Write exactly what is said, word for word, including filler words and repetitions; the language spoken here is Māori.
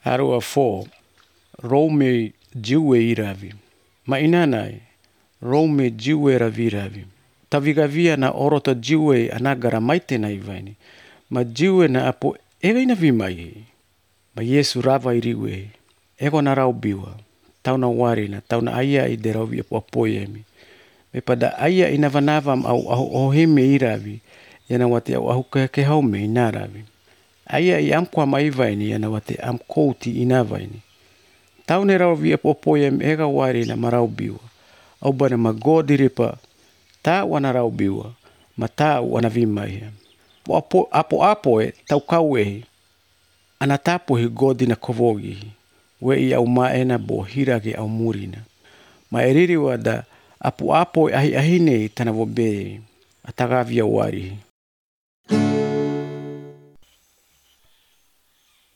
Arua four, Rome jiwe iravi. Mainanai, Rome jiwe raviravi. Tavigavia na orota jiwe anagara maite na ivaini. Ma jiwe na apo ega ina vimai. Ma Yesu rava iriwe. Ego na rau biwa. Tau na wari na tau na aya i derawi apo apoyemi. Me pada aya ina vanavam au ahu ohime iravi. Yana wate au ahu keke haume inaravi. Aya i am kwa maivaini yana wate am kouti inavaini. Tau ne rau vi apo apoyemi ega wari na marau biwa. Au bana magodi ripa. Ta wana rau biwa. Ma ta wana vimai. Apo apo apoe tau kauehi. Anatapo hi godi na kovogi. We i au maena bo hirage au murina. Ma eriri wada apo apoe ahi ahine tana wobe. Atagavia wari.